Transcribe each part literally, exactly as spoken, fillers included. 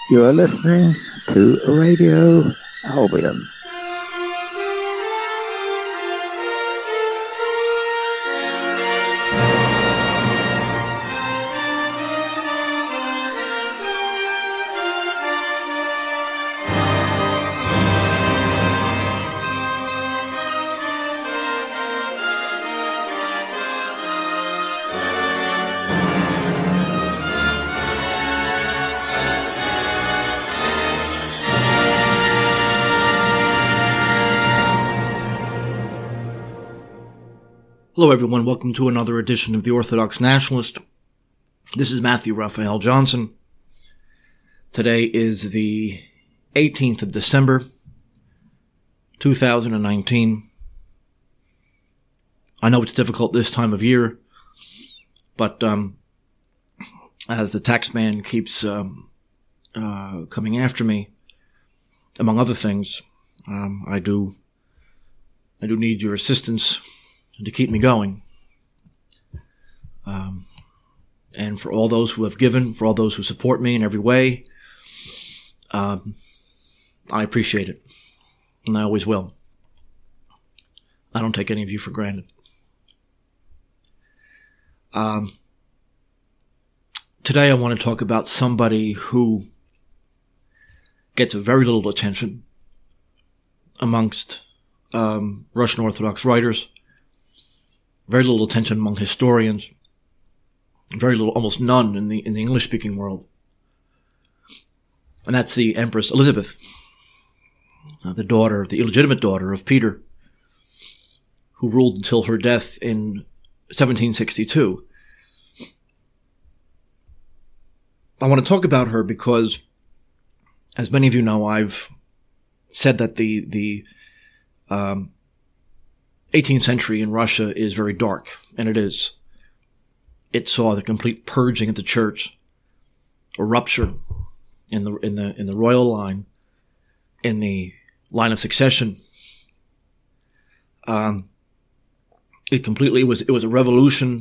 You are listening to Radio Albion. Hello everyone, welcome to another edition of The Orthodox Nationalist. This is Matthew Raphael Johnson. Today is the eighteenth of December, two thousand nineteen. I know it's difficult this time of year, but um, as the tax man keeps um, uh, coming after me, among other things, um, I do I do need your assistance to keep me going. Um, and for all those who have given, for all those who support me in every way, um, I appreciate it. And I always will. I don't take any of you for granted. Um, today I want to talk about somebody who gets very little attention amongst um, Russian Orthodox writers, very little attention among historians, very little, almost none in the in the English-speaking world. And that's the Empress Elizabeth, uh, the daughter, the illegitimate daughter of Peter, who ruled until her death in seventeen sixty-two. I want to talk about her because, as many of you know, I've said that the the um, eighteenth century in Russia is very dark, and it is. It saw the complete purging of the church, a rupture in the in the in the royal line, in the line of succession. Um, it completely was it was a revolution,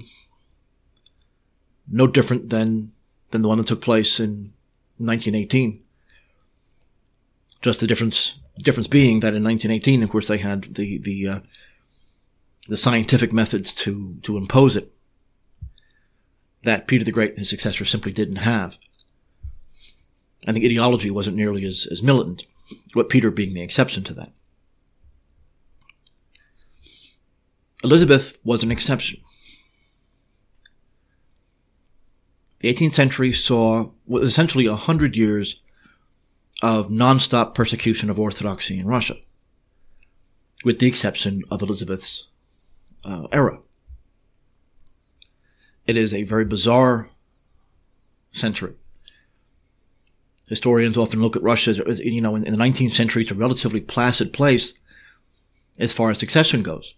no different than than the one that took place in nineteen eighteen. Just the difference difference being that in nineteen eighteen, of course, they had the the uh, the scientific methods to, to impose it that Peter the Great and his successor simply didn't have. And the ideology wasn't nearly as, as militant, with Peter being the exception to that. Elizabeth was an exception. The eighteenth century saw what was essentially a hundred years of nonstop persecution of orthodoxy in Russia, with the exception of Elizabeth's Uh, era. It is a very bizarre century. Historians often look at Russia as, you know, in, in the nineteenth century, it's a relatively placid place as far as succession goes.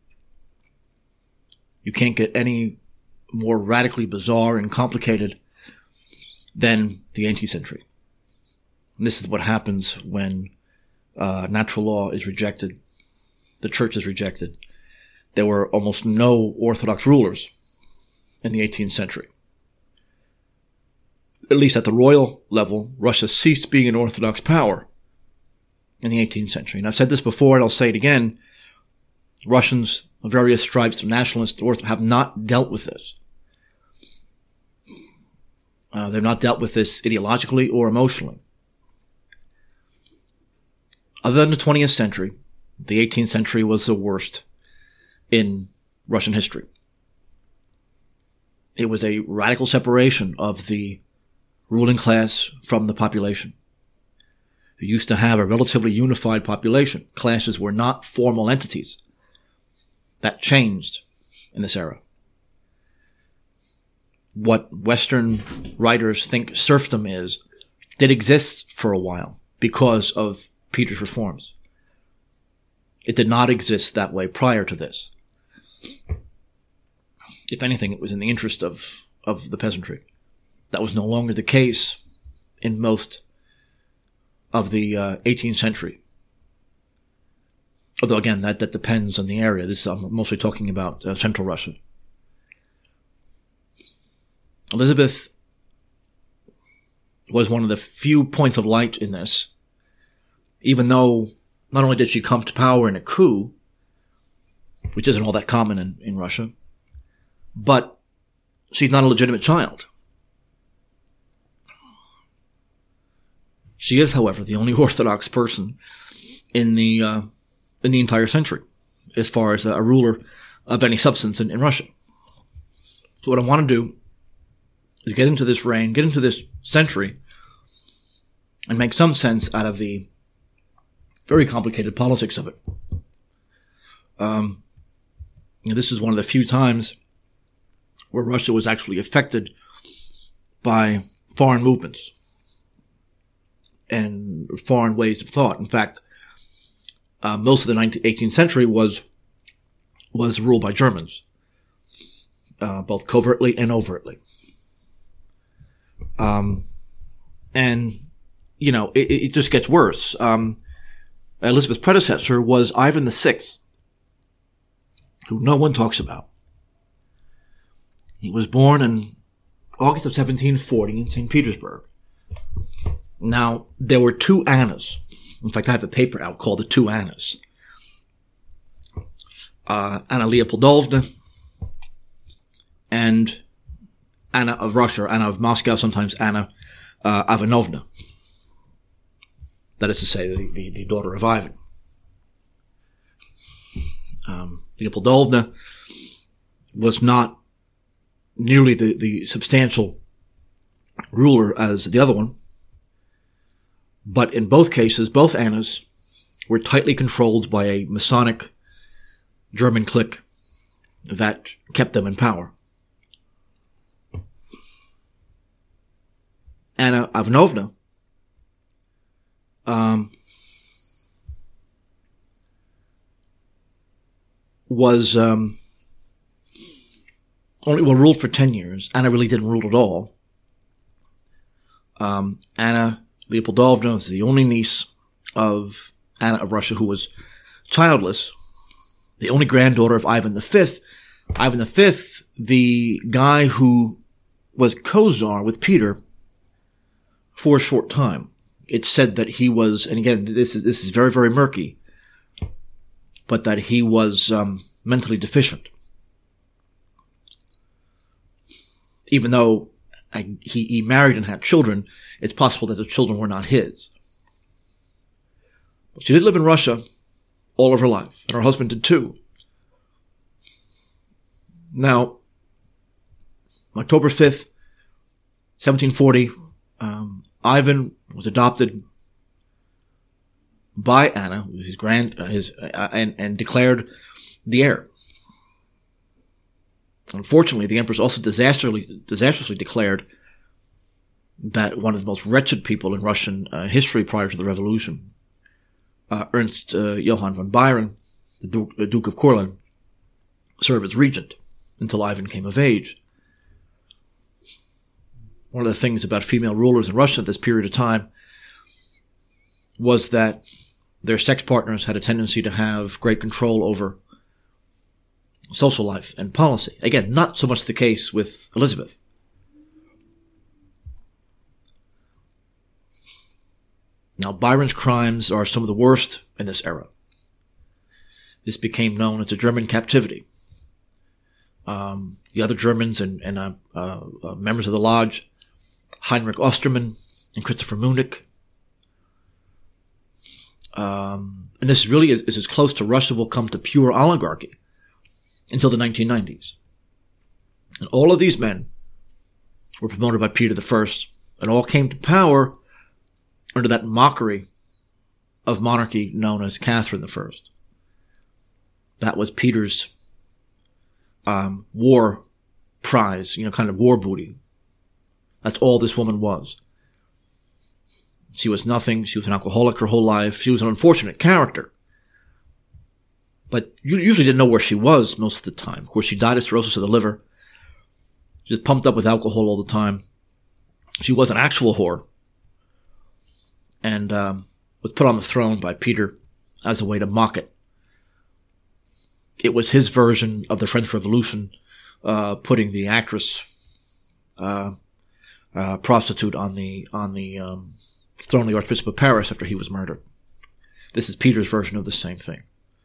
You can't get any more radically bizarre and complicated than the eighteenth century. And this is what happens when uh, natural law is rejected, the church is rejected. There were almost no Orthodox rulers in the eighteenth century. At least at the royal level, Russia ceased being an Orthodox power in the eighteenth century. And I've said this before, and I'll say it again. Russians of various stripes of nationalists have not dealt with this. Uh, they've not dealt with this ideologically or emotionally. Other than the twentieth century, the eighteenth century was the worst in Russian history. It was a radical separation of the ruling class from the population. You used to have a relatively unified population. Classes were not formal entities. That changed in this era. What Western writers think serfdom is did exist for a while because of Peter's reforms. It did not exist that way prior to this. If anything, it was in the interest of, of the peasantry. That was no longer the case in most of the uh, eighteenth century. Although, again, that, that depends on the area. This I'm mostly talking about uh, Central Russia. Elizabeth was one of the few points of light in this, even though not only did she come to power in a coup, which isn't all that common in, in Russia, but she's not a legitimate child. She is, however, the only Orthodox person in the uh, in the entire century, as far as a ruler of any substance in, in Russia. So what I want to do is get into this reign, get into this century, and make some sense out of the very complicated politics of it. Um, you know, this is one of the few times where Russia was actually affected by foreign movements and foreign ways of thought. In fact, uh, most of the nineteenth, eighteenth century was was ruled by Germans, uh, both covertly and overtly. Um, and, you know, it, it just gets worse. Um, Elizabeth's predecessor was Ivan the Sixth, who no one talks about. He was born in August of seventeen forty in Saint Petersburg. Now, there were two Annas. In fact, I have a paper out called The Two Annas. Uh, Anna Leopoldovna and Anna of Russia, Anna of Moscow, sometimes Anna uh, Ivanovna. That is to say, the, the, the daughter of Ivan. Um, Leopoldovna was not nearly the, the substantial ruler as the other one. But in both cases, both Annas were tightly controlled by a Masonic German clique that kept them in power. Anna Ivanovna um, was um, only well ruled for ten years. Anna really didn't rule at all. Um, Anna Leopoldovna was the only niece of Anna of Russia who was childless, the only granddaughter of Ivan the Fifth. Ivan the Fifth, the guy who was co-czar with Peter for a short time. It's said that he was, and again, this is this is very, very murky, but that he was um, mentally deficient. Even though I, he, he married and had children, it's possible that the children were not his. But she did live in Russia all of her life, and her husband did too. Now, October fifth, seventeen forty, um, Ivan was adopted by Anna, his grand, uh, his, uh, and, and declared the heir. Unfortunately, the Empress also disastrously, disastrously declared that one of the most wretched people in Russian uh, history prior to the revolution, uh, Ernst uh, Johann von Biron, the Duke, the Duke of Courland, served as regent until Ivan came of age. One of the things about female rulers in Russia at this period of time was that their sex partners had a tendency to have great control over social life and policy. Again, not so much the case with Elizabeth. Now, Biron's crimes are some of the worst in this era. This became known as the German captivity. Um, the other Germans and, and uh, uh, uh, members of the Lodge, Heinrich Ostermann and Christopher Munich. Um, and this really is, is as close to Russia will come to pure oligarchy until the nineteen nineties. And all of these men were promoted by Peter the First and all came to power under that mockery of monarchy known as Catherine the First. That was Peter's um, war prize, you know, kind of war booty. That's all this woman was. She was nothing. She was an alcoholic her whole life. She was an unfortunate character. But you usually didn't know where she was most of the time. Of course, she died of cirrhosis of the liver. She was pumped up with alcohol all the time. She was an actual whore. And um, was put on the throne by Peter as a way to mock it. It was his version of the French Revolution, uh, putting the actress uh, uh, prostitute on the on the um, throne of the Archbishop of Paris after he was murdered. This is Peter's version of the same thing.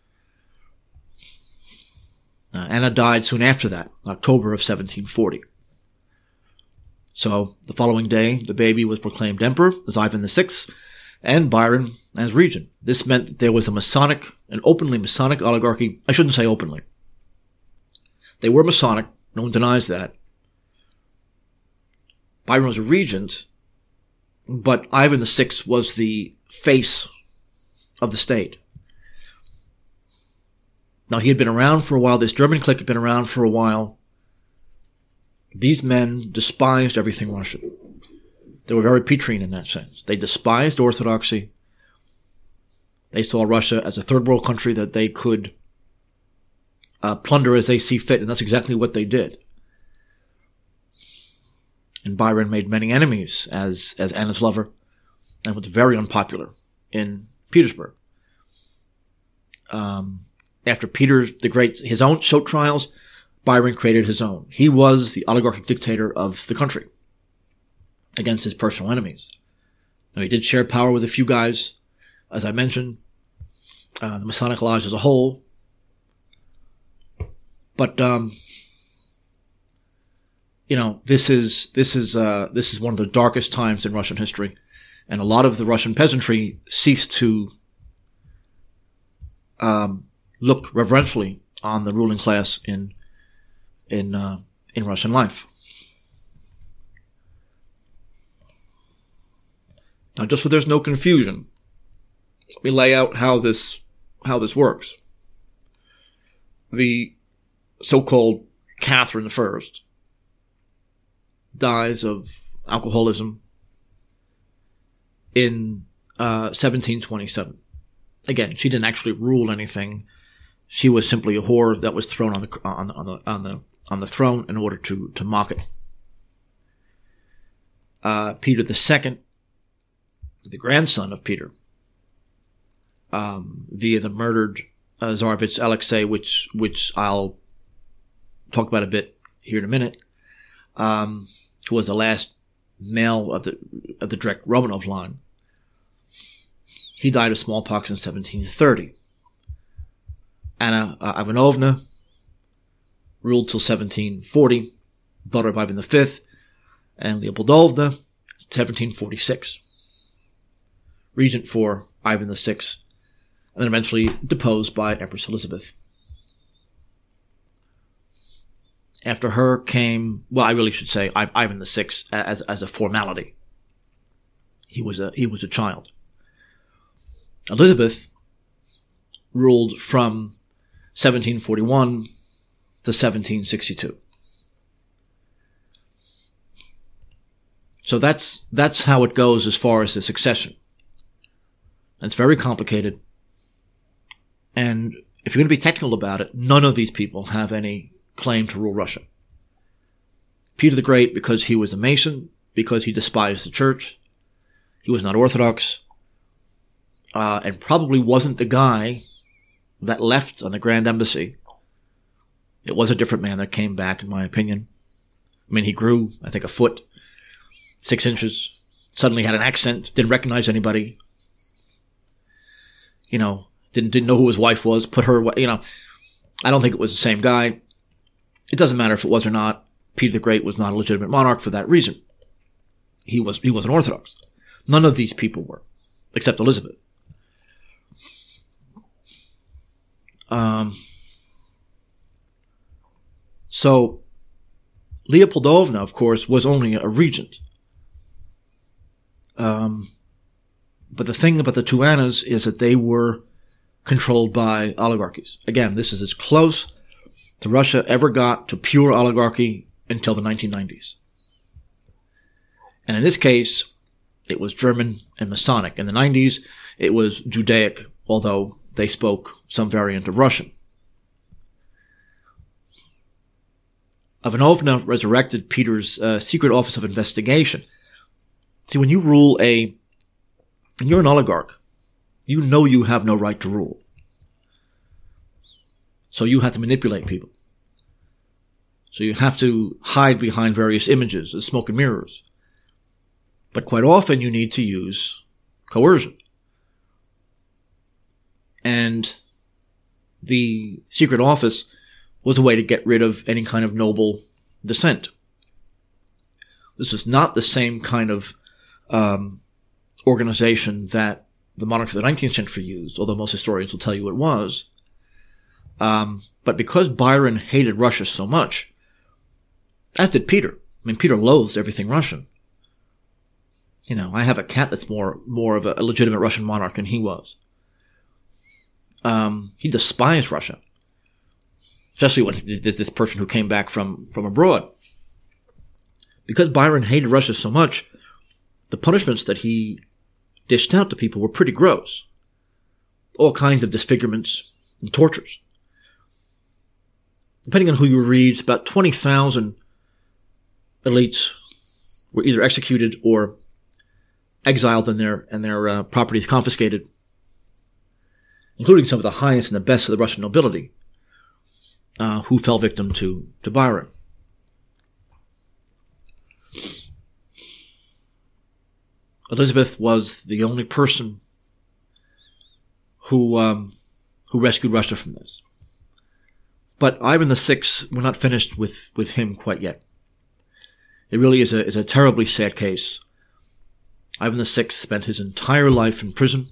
Uh, Anna died soon after that, October of seventeen forty. So the following day, the baby was proclaimed emperor as Ivan the Sixth, and Byron as regent. This meant that there was a Masonic, an openly Masonic oligarchy. I shouldn't say openly. They were Masonic. No one denies that. Byron was a regent, but Ivan the Sixth was the face of the state. Now, he had been around for a while. This German clique had been around for a while. These men despised everything Russian. They were very Petrine in that sense. They despised orthodoxy. They saw Russia as a third world country that they could uh, plunder as they see fit, and that's exactly what they did. And Byron made many enemies as, as Anna's lover, and was very unpopular in Petersburg. Um, after Peter the Great, his own show trials, Byron created his own. He was the oligarchic dictator of the country against his personal enemies. Now, he did share power with a few guys, as I mentioned, uh, the Masonic Lodge as a whole. But, um, you know, this is, this is, uh, this is one of the darkest times in Russian history. And a lot of the Russian peasantry ceased to, um, look reverentially on the ruling class in, in, uh, in Russian life. Now, just so there's no confusion, let me lay out how this, how this works. The so-called Catherine the First dies of alcoholism in uh, seventeen twenty-seven. Again, she didn't actually rule anything. She was simply a whore that was thrown on the on the on the on the, on the throne in order to to mock it. Uh, Peter the Second, the grandson of Peter, um, via the murdered uh, Tsarevich Alexei, which which I'll talk about a bit here in a minute, um, who was the last male of the of the direct Romanov line. He died of smallpox in seventeen thirty. Anna uh, Ivanovna ruled till seventeen forty, daughter of Ivan the Fifth, and Leopoldovna, seventeen forty-six. Regent for Ivan the Sixth, and then eventually deposed by Empress Elizabeth. After her came, well, I really should say Ivan the Sixth as as a formality. He was a he was a child. Elizabeth ruled from seventeen forty-one to seventeen sixty-two. So that's that's how it goes as far as the succession. It's very complicated. And if you're going to be technical about it, none of these people have any claim to rule Russia. Peter the Great, because he was a Mason, because he despised the church, he was not Orthodox, uh, and probably wasn't the guy that left on the Grand Embassy. It was a different man that came back, in my opinion. I mean, he grew, I think, a foot, six inches, suddenly had an accent, didn't recognize anybody. You know, didn't didn't know who his wife was, put her, you know, I don't think it was the same guy. It doesn't matter if it was or not. Peter the Great was not a legitimate monarch for that reason. He was, he wasn't Orthodox. None of these people were, except Elizabeth. Um, so, Leopoldovna, of course, was only a regent. Um, But the thing about the two Annas is that they were controlled by oligarchies. Again, this is as close to Russia ever got to pure oligarchy until the nineteen nineties. And in this case, it was German and Masonic. In the nineties, it was Judaic, although they spoke some variant of Russian. Ivanovna resurrected Peter's uh, secret office of investigation. See, when you rule a And you're an oligarch, you know you have no right to rule. So you have to manipulate people. So you have to hide behind various images, smoke and mirrors. But quite often you need to use coercion. And the secret office was a way to get rid of any kind of noble dissent. This is not the same kind of um, organization that the monarchs of the nineteenth century used, although most historians will tell you it was. Um, but because Byron hated Russia so much, as did Peter. I mean, Peter loathed everything Russian. You know, I have a cat that's more more of a, a legitimate Russian monarch than he was. Um, he despised Russia, especially when there's this person who came back from, from abroad. Because Byron hated Russia so much, the punishments that he dished out to people were pretty gross. All kinds of disfigurements and tortures. Depending on who you read, about twenty thousand elites were either executed or exiled and their, and their uh, properties confiscated, including some of the highest and the best of the Russian nobility, uh, who fell victim to, to Byron. Elizabeth was the only person who um, who rescued Russia from this. But Ivan the Sixth, we're not finished with, with him quite yet. It really is a is a terribly sad case. Ivan the Sixth spent his entire life in prison,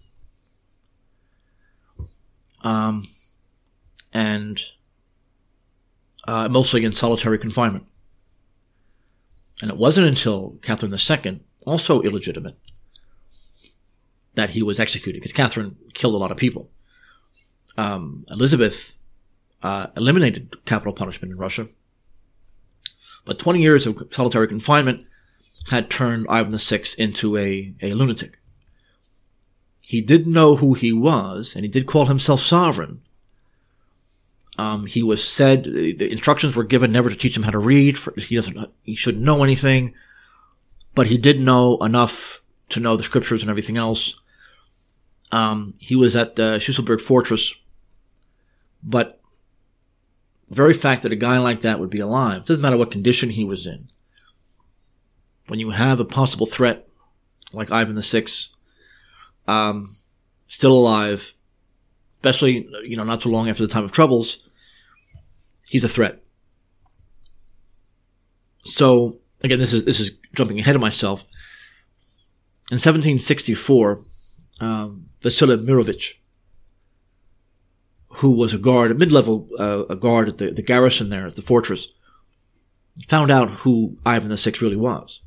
um, and uh, mostly in solitary confinement. And it wasn't until Catherine the Second, also illegitimate, that he was executed, because Catherine killed a lot of people. Um, Elizabeth uh, eliminated capital punishment in Russia, but twenty years of solitary confinement had turned Ivan the Sixth into a, a lunatic. He did know who he was, and he did call himself sovereign. Um, he was said, the instructions were given never to teach him how to read. For, he doesn't, he shouldn't know anything, but he did know enough to know the scriptures and everything else. Um, he was at the Schlüsselburg Fortress, but the very fact that a guy like that would be alive, doesn't matter what condition he was in. When you have a possible threat like Ivan the Sixth, um, still alive, especially, you know, not too long after the time of troubles, he's a threat. So, again, this is, this is jumping ahead of myself. In seventeen sixty-four, um, Vasily Mirovich, who was a guard, a mid-level uh, a guard at the, the garrison there at the fortress, found out who Ivan the Sixth really was.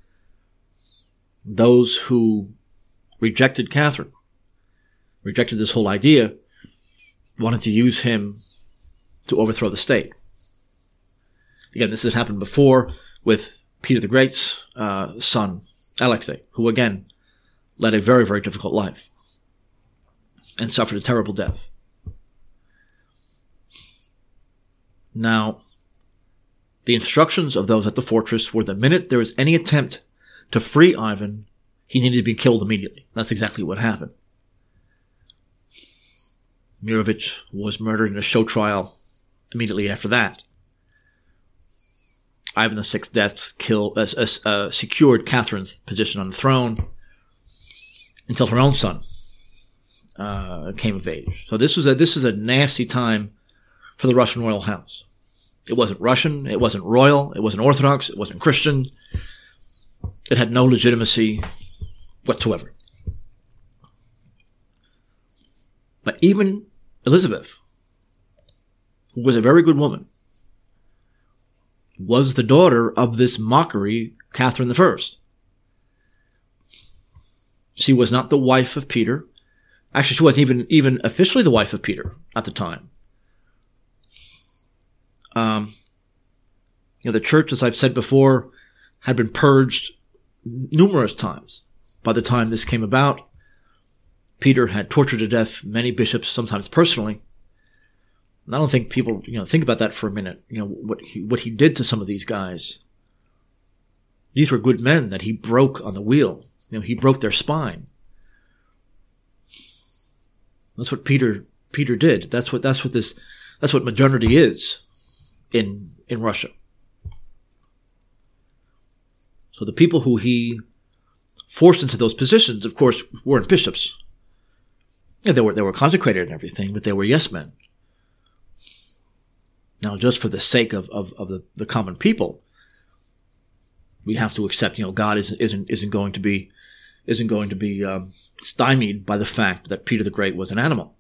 Those who rejected Catherine, rejected this whole idea, wanted to use him to overthrow the state. Again, this has happened before with Peter the Great's uh, son, Alexei, who again led a very, very difficult life and suffered a terrible death. Now, the instructions of those at the fortress were the minute there was any attempt to free Ivan, he needed to be killed immediately. That's exactly what happened. Mirovich was murdered in a show trial immediately after that. Ivan the Sixth's death killed, uh, uh, uh, secured Catherine's position on the throne until her own son uh, came of age. So this was a this is a nasty time for the Russian royal house. It wasn't Russian, it wasn't royal, it wasn't Orthodox, it wasn't Christian. It had no legitimacy whatsoever. But even Elizabeth, who was a very good woman, was the daughter of this mockery, Catherine the First. She was not the wife of Peter. Actually, she wasn't even, even officially the wife of Peter at the time. Um, you know, the church, as I've said before, had been purged numerous times by the time this came about. Peter had tortured to death many bishops, sometimes personally. And I don't think people, you know, think about that for a minute. You know, what he, what he did to some of these guys. These were good men that he broke on the wheel. You know, he broke their spine. That's what Peter, Peter did. That's what, that's what this, that's what modernity is in, in Russia. So the people who he forced into those positions, of course, weren't bishops. Yeah, they were they were consecrated and everything, but they were yes men. Now, just for the sake of of, of the, the common people, we have to accept, you know, God isn't isn't isn't going to be isn't going to be um, stymied by the fact that Peter the Great was an animal.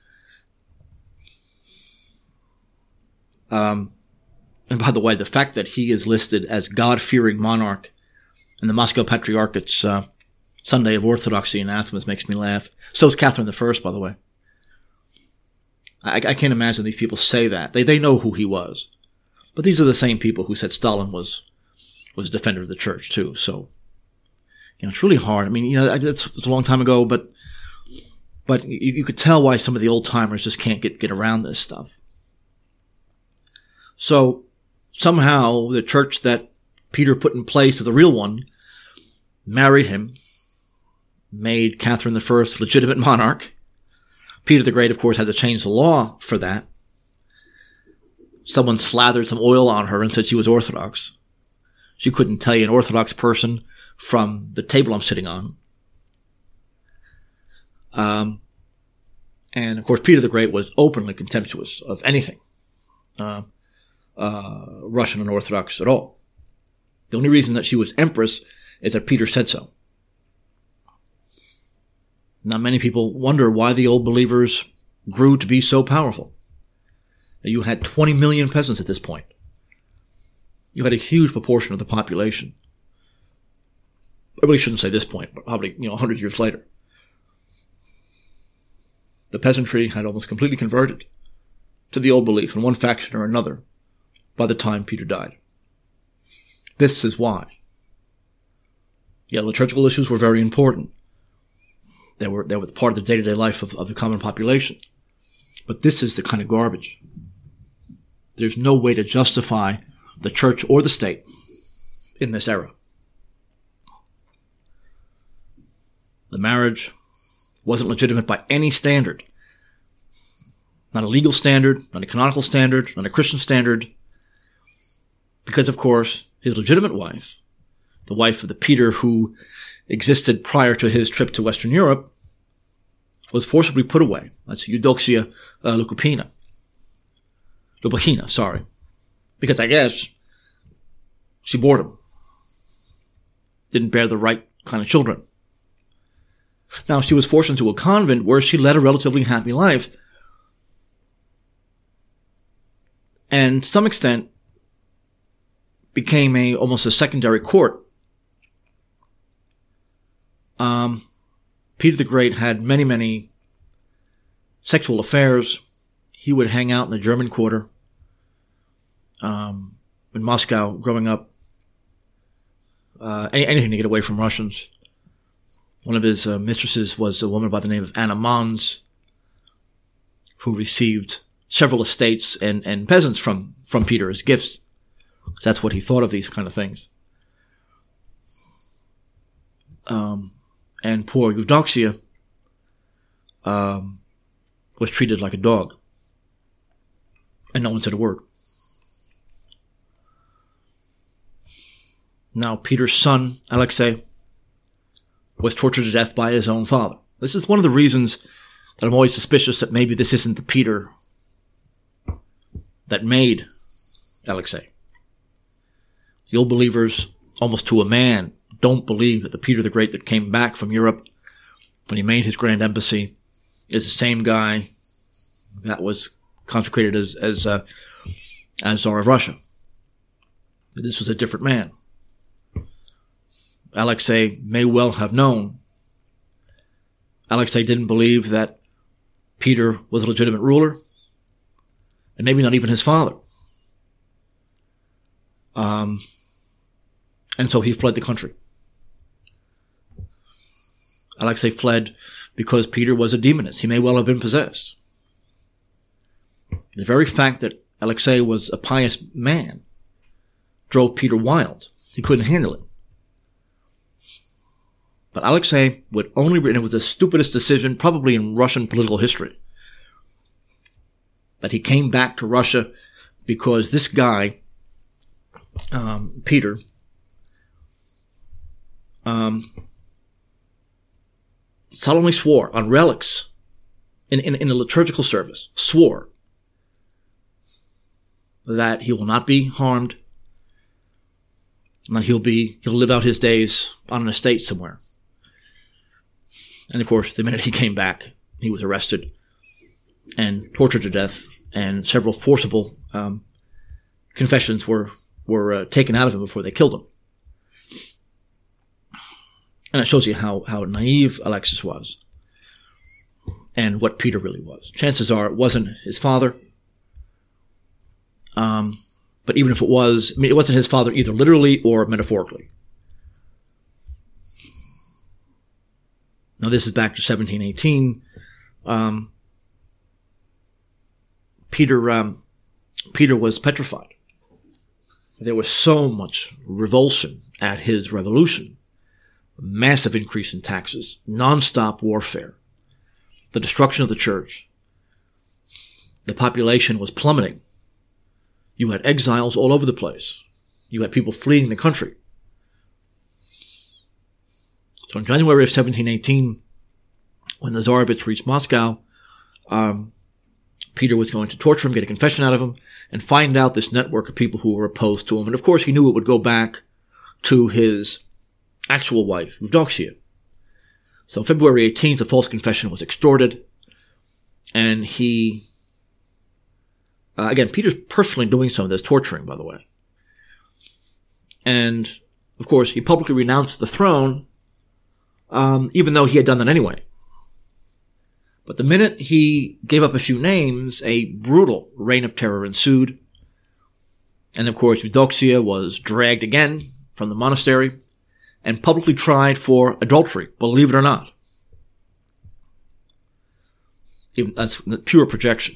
Um, and by the way, the fact that he is listed as God-fearing monarch in the Moscow Patriarchate's uh, Sunday of Orthodoxy in Athens makes me laugh. So is Catherine the First, by the way. I, I can't imagine these people say that. They they know who he was. But these are the same people who said Stalin was was a defender of the church, too. So, you know, it's really hard. I mean, you know, it's, it's a long time ago, but but you, you could tell why some of the old-timers just can't get, get around this stuff. So, somehow, the church that Peter put in place, the real one, married him, made Catherine the First legitimate monarch. Peter the Great, of course, had to change the law for that. Someone slathered some oil on her and said she was Orthodox. She couldn't tell you an Orthodox person from the table I'm sitting on. Um, and, of course, Peter the Great was openly contemptuous of anything uh, uh, Russian and Orthodox at all. The only reason that she was empress is that Peter said so. Now, many people wonder why the old believers grew to be so powerful. You had twenty million peasants at this point. You had a huge proportion of the population. I really shouldn't say this point, but probably, you know, a hundred years later. The peasantry had almost completely converted to the old belief in one faction or another by the time Peter died. This is why. Yeah, liturgical issues were very important. They were, they were part of the day-to-day life of, of the common population. But this is the kind of garbage. There's no way to justify the church or the state in this era. The marriage wasn't legitimate by any standard. Not a legal standard, not a canonical standard, not a Christian standard. Because, of course, his legitimate wife, the wife of the Peter who existed prior to his trip to Western Europe, was forcibly put away. That's Eudoxia uh, Lupicina. Lupicina, sorry. Because I guess she bored him. Didn't bear the right kind of children. Now, she was forced into a convent where she led a relatively happy life. And to some extent, became a almost a secondary court. Um, Peter the Great had many, many sexual affairs. He would hang out in the German Quarter. Um, in Moscow, growing up, uh, any, anything to get away from Russians. One of his uh, mistresses was a woman by the name of Anna Mons, who received several estates and, and peasants from, from Peter as gifts. That's what he thought of these kind of things. Um, and poor Eudoxia um, was treated like a dog. And no one said a word. Now, Peter's son, Alexei, was tortured to death by his own father. This is one of the reasons that I'm always suspicious that maybe this isn't the Peter that made Alexei. The old believers, almost to a man, don't believe that the Peter the Great that came back from Europe when he made his grand embassy is the same guy that was consecrated as as uh, as Tsar of Russia. This was a different man. Alexei may well have known. Alexei didn't believe that Peter was a legitimate ruler, and maybe not even his father. Um, and so he fled the country. Alexei fled because Peter was a demonist. He may well have been possessed. The very fact that Alexei was a pious man drove Peter wild. He couldn't handle it. But Alexei would only, and it was the stupidest decision probably in Russian political history, that he came back to Russia because this guy, um, Peter, um, solemnly swore on relics in, in, in a liturgical service, swore that he will not be harmed, and that he'll be, he'll live out his days on an estate somewhere. And of course, the minute he came back, he was arrested and tortured to death, and several forcible um, confessions were, were uh, taken out of him before they killed him. And it shows you how, how naive Alexis was and what Peter really was. Chances are it wasn't his father. Um, but even if it was, I mean, it wasn't his father either literally or metaphorically. Now this is back to seventeen eighteen. Um, Peter, um, Peter was petrified. There was so much revulsion at his revolution. Massive increase in taxes, non-stop warfare, the destruction of the church. The population was plummeting. You had exiles all over the place. You had people fleeing the country. So in January of seventeen eighteen, when the Tsarevich reached Moscow, um, Peter was going to torture him, get a confession out of him, and find out this network of people who were opposed to him. And of course, he knew it would go back to his actual wife, Eudoxia. So February eighteenth, the false confession was extorted, and he, uh, again, Peter's personally doing some of this torturing, by the way. And, of course, he publicly renounced the throne, um, even though he had done that anyway. But the minute he gave up a few names, a brutal reign of terror ensued. And, of course, Eudoxia was dragged again from the monastery and publicly tried for adultery, believe it or not. Even, that's pure projection.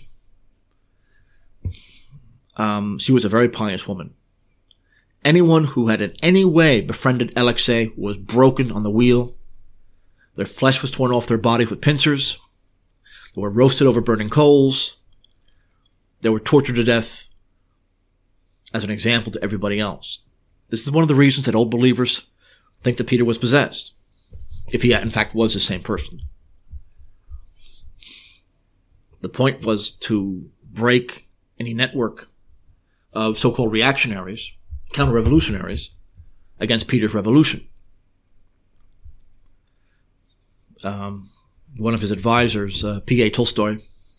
Um, she was a very pious woman. Anyone who had in any way befriended Alexei was broken on the wheel. Their flesh was torn off their bodies with pincers. They were roasted over burning coals. They were tortured to death as an example to everybody else. This is one of the reasons that old believers think that Peter was possessed, if he in fact was the same person. The point was to break any network of so-called reactionaries, counter-revolutionaries, against Peter's revolution. Um, one of his advisors, uh, P A Tolstoy,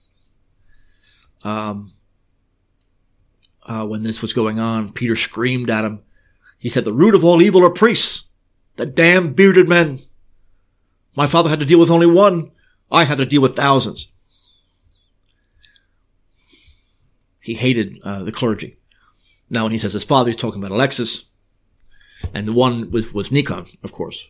um, uh, when this was going on, Peter screamed at him. He said, "The root of all evil are priests. The damn bearded men. My father had to deal with only one. I have to deal with thousands." He hated uh, the clergy. Now, when he says his father, he's talking about Alexis. And the one was, was Nikon, of course.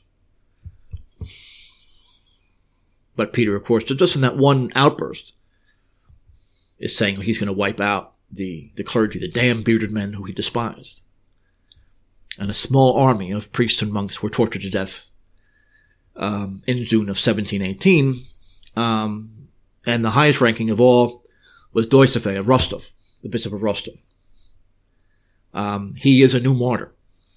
But Peter, of course, just in that one outburst, is saying he's going to wipe out the, the clergy, the damn bearded men who he despised. And a small army of priests and monks were tortured to death um, in June of seventeen eighteen. Um, and the highest ranking of all was Dosifei of Rostov, the Bishop of Rostov. Um, he is a new martyr.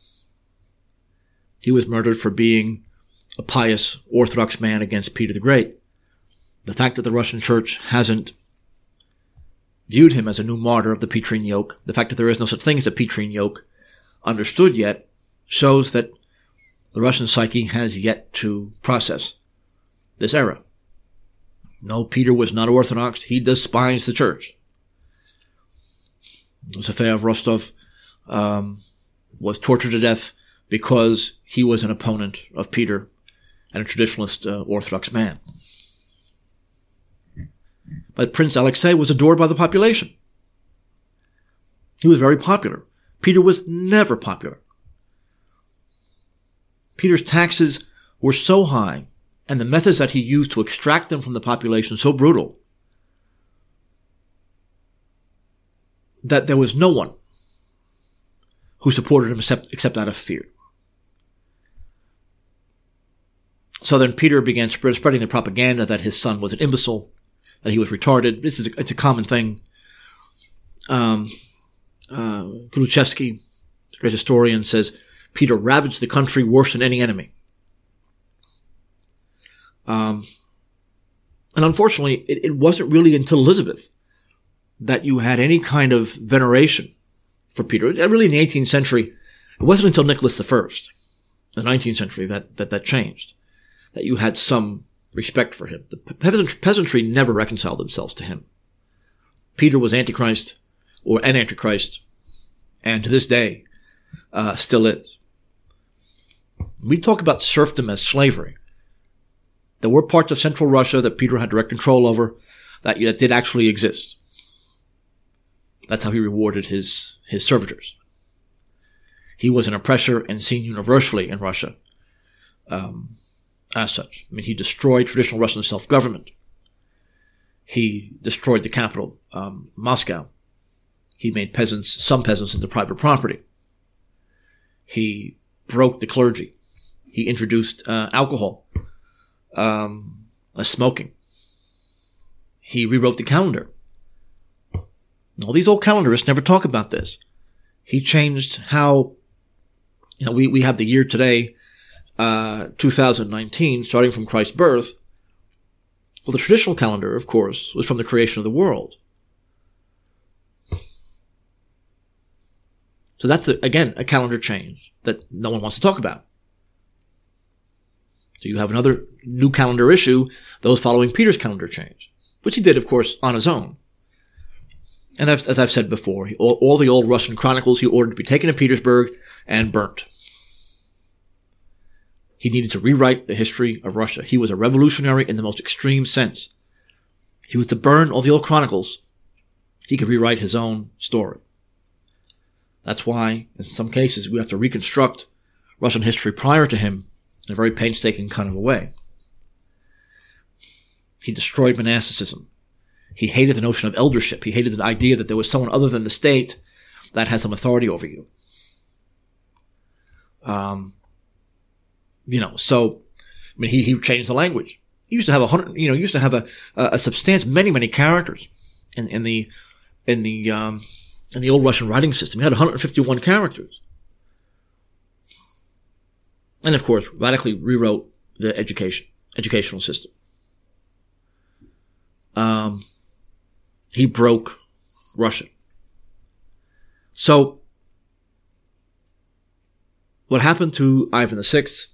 He was murdered for being a pious Orthodox man against Peter the Great. The fact that the Russian Church hasn't viewed him as a new martyr of the Petrine yoke, the fact that there is no such thing as a Petrine yoke understood yet, shows that the Russian psyche has yet to process this era. No, Peter was not Orthodox. He despised the church. Dosifei of Rostov um, was tortured to death because he was an opponent of Peter and a traditionalist uh, Orthodox man. But Prince Alexei was adored by the population. He was very popular. Peter was never popular. Peter's taxes were so high, and the methods that he used to extract them from the population so brutal, that there was no one who supported him except, except out of fear. So then Peter began spread, spreading the propaganda that his son was an imbecile, that he was retarded. This is a, it's a common thing. Um, uh, Gluchevsky, the great historian, says Peter ravaged the country worse than any enemy. Um, and unfortunately, it, it wasn't really until Elizabeth that you had any kind of veneration for Peter. And really, in the eighteenth century, it wasn't until Nicholas the First, the nineteenth century, that, that that changed, that you had some respect for him. The peasant, peasantry never reconciled themselves to him. Peter was Antichrist, or an Antichrist, and to this day, uh, still is. We talk about serfdom as slavery. There were parts of Central Russia that Peter had direct control over that, that did actually exist. That's how he rewarded his, his servitors. He was an oppressor and seen universally in Russia um, as such. I mean, he destroyed traditional Russian self-government. He destroyed the capital, um, Moscow. He made peasants, some peasants, into private property. He broke the clergy. He introduced uh, alcohol, um, uh, smoking. He rewrote the calendar. All these old calendarists never talk about this. He changed how, you know, we, we have the year today, uh, two thousand nineteen, starting from Christ's birth. Well, the traditional calendar, of course, was from the creation of the world. So that's, a, again, a calendar change that no one wants to talk about. So you have another new calendar issue, those following Peter's calendar change, which he did, of course, on his own. And as, as I've said before, he, all, all the old Russian chronicles he ordered to be taken to Petersburg and burnt. He needed to rewrite the history of Russia. He was a revolutionary in the most extreme sense. He was to burn all the old chronicles. He could rewrite his own story. That's why, in some cases, we have to reconstruct Russian history prior to him in a very painstaking kind of a way. He destroyed monasticism. He hated the notion of eldership. He hated the idea that there was someone other than the state that had some authority over you. Um, you know, so, I mean, he, he changed the language. He used to have a hundred, you know, he used to have a, a, a substantial, many, many characters in, in the, in the, um, in the old Russian writing system. He had one hundred fifty-one characters. And of course, radically rewrote the education, educational system. Um, he broke Russia. So, what happened to Ivan the Sixth?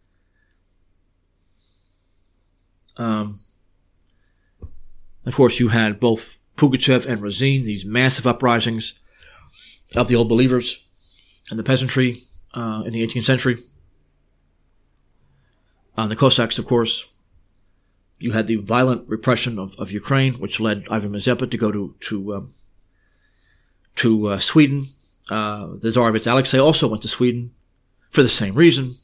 Um, of course, you had both Pugachev and Razin, these massive uprisings of the old believers and the peasantry uh, in the eighteenth century. Uh, the Cossacks, of course. You had the violent repression of, of Ukraine, which led Ivan Mazepa to go to to um, to uh, Sweden. Uh, the Tsarevich Alexei also went to Sweden for the same reason.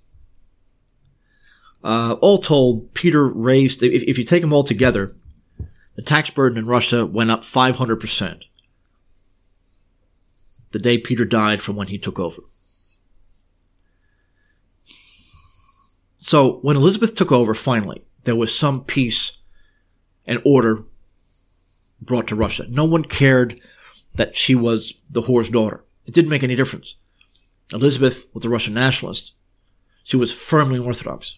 Uh, all told, Peter raised, if, if you take them all together, the tax burden in Russia went up five hundred percent the day Peter died from when he took over. So when Elizabeth took over, finally, there was some peace and order brought to Russia. No one cared that she was the whore's daughter. It didn't make any difference. Elizabeth was a Russian nationalist. She was firmly Orthodox.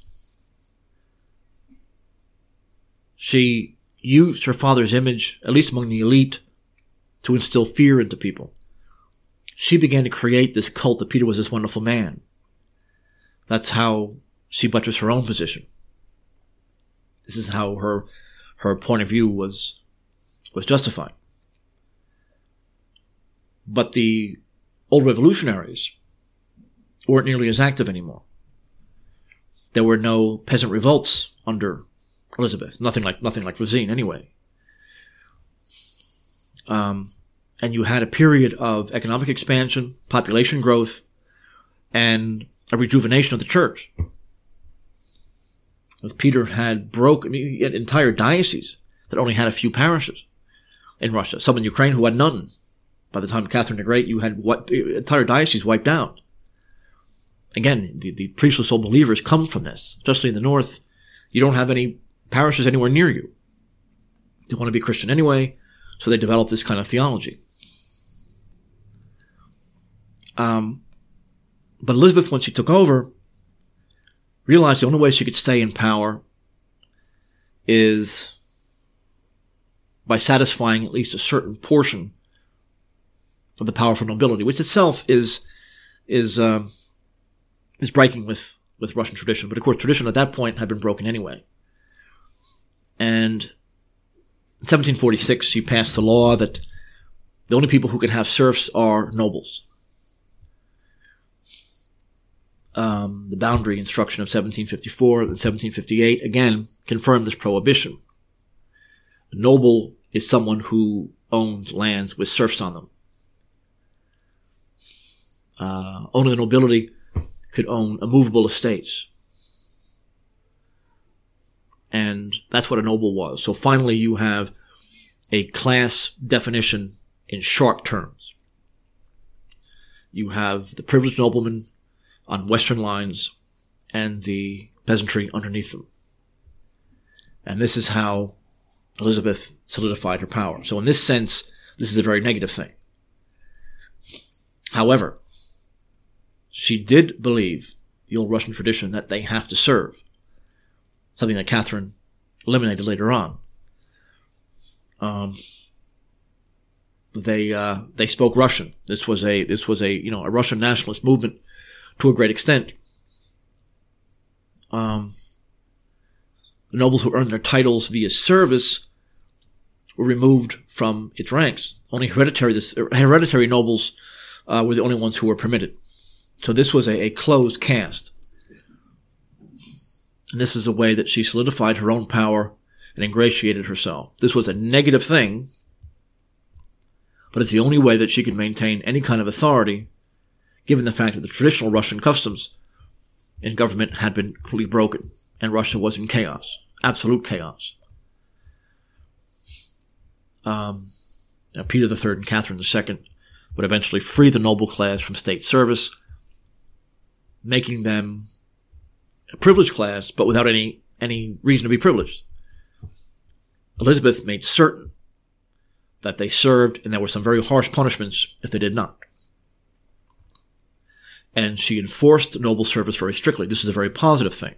She used her father's image, at least among the elite, to instill fear into people. She began to create this cult that Peter was this wonderful man. That's how she buttressed her own position. This is how her her point of view was was justified. But the old revolutionaries weren't nearly as active anymore. There were no peasant revolts under Elizabeth. Nothing like nothing like Razin, anyway. Um, and you had a period of economic expansion, population growth, and a rejuvenation of the church. As Peter had broke, I mean, he had entire dioceses that only had a few parishes in Russia. Some in Ukraine who had none. By the time of Catherine the Great, you had what, entire dioceses wiped out. Again, the, the priestless old believers come from this. Especially in the north, you don't have any parishes anywhere near you. They want to be Christian anyway, so they develop this kind of theology. Um, but Elizabeth, when she took over, realized the only way she could stay in power is by satisfying at least a certain portion of the powerful nobility, which itself is is um, is breaking with, with Russian tradition. But of course, tradition at that point had been broken anyway. And in seventeen forty-six, she passed the law that the only people who can have serfs are nobles. Um, the boundary instruction of seventeen fifty-four and seventeen fifty-eight, again, confirmed this prohibition. A noble is someone who owns lands with serfs on them. Uh, only the nobility could own immovable estates. And that's what a noble was. So finally you have a class definition in sharp terms. You have the privileged nobleman on western lines and the peasantry underneath them. And this is how Elizabeth solidified her power. So in this sense, this is a very negative thing. However, she did believe the old Russian tradition that they have to serve, something that Catherine eliminated later on. Um, they uh, they spoke Russian. This was a this was a you know a Russian nationalist movement to a great extent. Um, the nobles who earned their titles via service were removed from its ranks. Only hereditary this, hereditary nobles uh, were the only ones who were permitted. So this was a, a closed caste. And this is a way that she solidified her own power and ingratiated herself. This was a negative thing, but it's the only way that she could maintain any kind of authority, given the fact that the traditional Russian customs and government had been completely broken, and Russia was in chaos, absolute chaos. Um, now Peter the Third and Catherine the Second would eventually free the noble class from state service, making them a privileged class, but without any, any reason to be privileged. Elizabeth made certain that they served, and there were some very harsh punishments if they did not. And she enforced noble service very strictly. This is a very positive thing.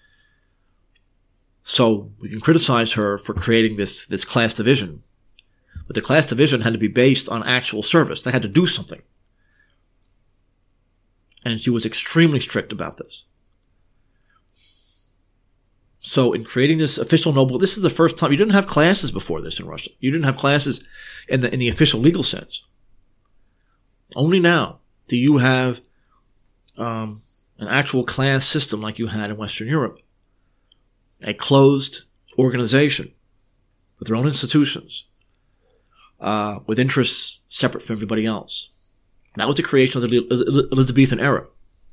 So we can criticize her for creating this, this class division, but the class division had to be based on actual service. They had to do something. And she was extremely strict about this. So in creating this official noble, this is the first time, you didn't have classes before this in Russia. You didn't have classes in the, in the official legal sense. Only now do you have um, an actual class system like you had in Western Europe. A closed organization with their own institutions, uh, with interests separate from everybody else. That was the creation of the Elizabethan era.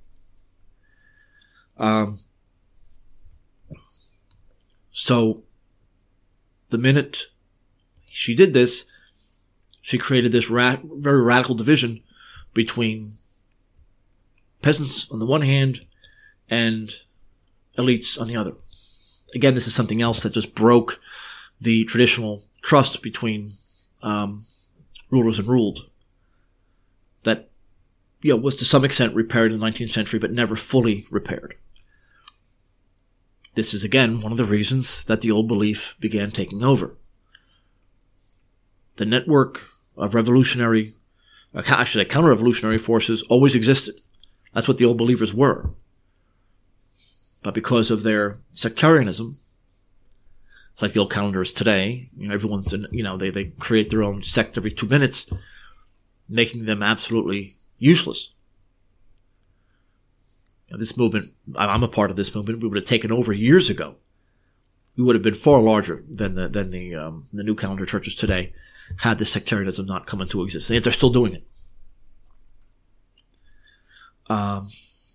Um, so, the minute she did this, she created this ra- very radical division between peasants on the one hand and elites on the other. Again, this is something else that just broke the traditional trust between um, rulers and ruled. That, you know, was to some extent repaired in the nineteenth century, but never fully repaired. This is, again, one of the reasons that the old belief began taking over. The network of revolutionary, I should say counter-revolutionary forces always existed. That's what the old believers were. But because of their sectarianism, it's like the old calendars today, you know, everyone's, in, you know, they, they create their own sect every two minutes, making them absolutely useless. Now, this movement, I'm a part of this movement, we would have taken over years ago. We would have been far larger than the, than the, um, the new calendar churches today, had this sectarianism not come into existence. And yet they're still doing it. Um,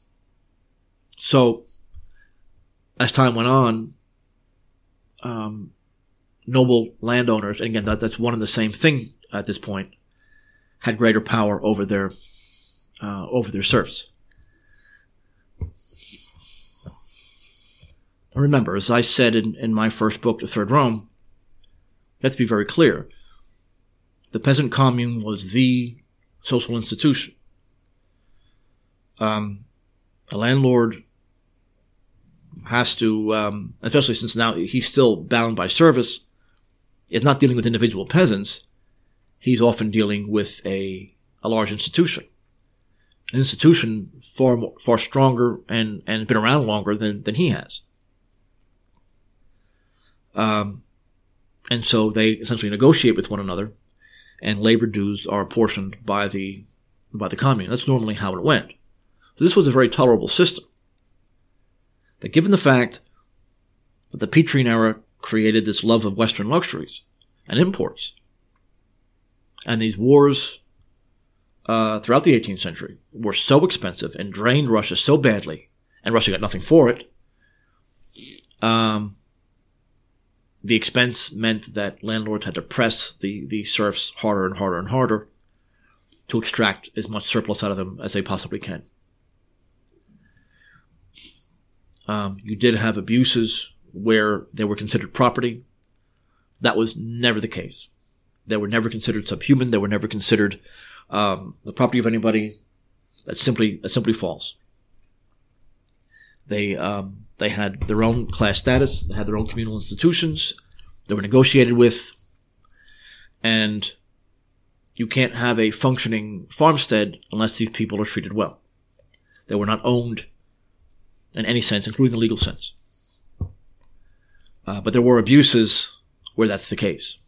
so, as time went on, um, noble landowners, and again, that, that's one and the same thing at this point, had greater power over their, uh, over their serfs. Now remember, as I said in, in my first book, The Third Rome, you have to be very clear. The peasant commune was the social institution. Um, a landlord has to, um, especially since now he's still bound by service, is not dealing with individual peasants. He's often dealing with a, a large institution. An institution far more, far stronger and, and been around longer than, than he has. Um, and so they essentially negotiate with one another, and labor dues are apportioned by the, by the commune. That's normally how it went. So this was a very tolerable system. But given the fact that the Petrine era created this love of Western luxuries and imports, and these wars uh, throughout the eighteenth century were so expensive and drained Russia so badly, and Russia got nothing for it, um, the expense meant that landlords had to press the, the serfs harder and harder and harder to extract as much surplus out of them as they possibly can. Um, you did have abuses where they were considered property. That was never the case. They were never considered subhuman. They were never considered um, the property of anybody. That's simply that's simply false. They um, they had their own class status. They had their own communal institutions. They were negotiated with, and you can't have a functioning farmstead unless these people are treated well. They were not owned in any sense, including the legal sense. Uh, but there were abuses where that's the case.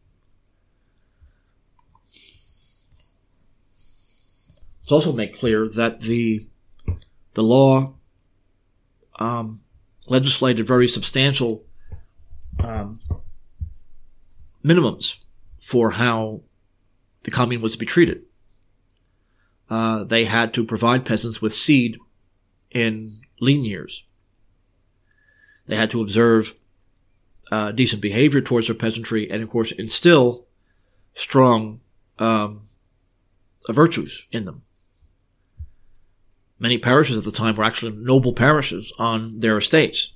Let's also make clear that the the law um, legislated very substantial um, minimums for how the commune was to be treated. Uh, they had to provide peasants with seed in lean years. They had to observe uh, decent behavior towards their peasantry, and of course instill strong um, virtues in them. Many parishes at the time were actually noble parishes on their estates.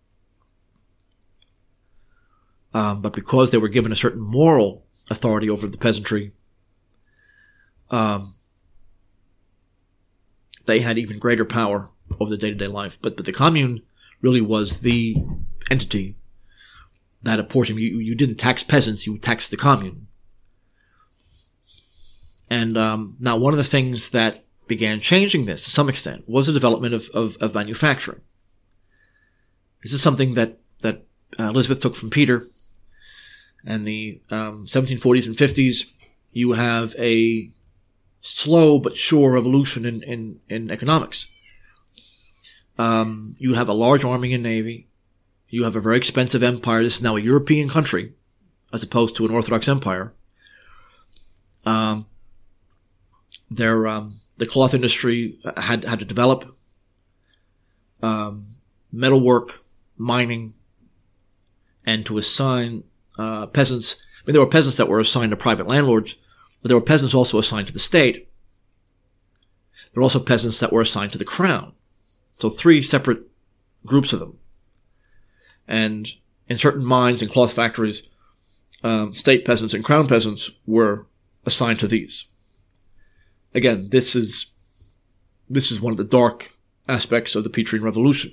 Um, but because they were given a certain moral authority over the peasantry, um, they had even greater power over the day-to-day life. But, but the commune really was the entity that apportioned. You, you didn't tax peasants, you taxed the commune. And um, now one of the things that began changing this to some extent was the development of, of, of manufacturing. This is something that, that uh, Elizabeth took from Peter. And the um, seventeen forties and fifties, you have a slow but sure evolution in, in, in economics. Um, you have a large army and navy. You have a very expensive empire. This is now a European country as opposed to an Orthodox empire. Um, their, um, the cloth industry had, had to develop. Um, metalwork, mining, and to assign, uh, peasants. I mean, there were peasants that were assigned to private landlords, but there were peasants also assigned to the state. There were also peasants that were assigned to the crown. So three separate groups of them. And in certain mines and cloth factories, um, state peasants and crown peasants were assigned to these. Again, this is this is one of the dark aspects of the Petrine Revolution.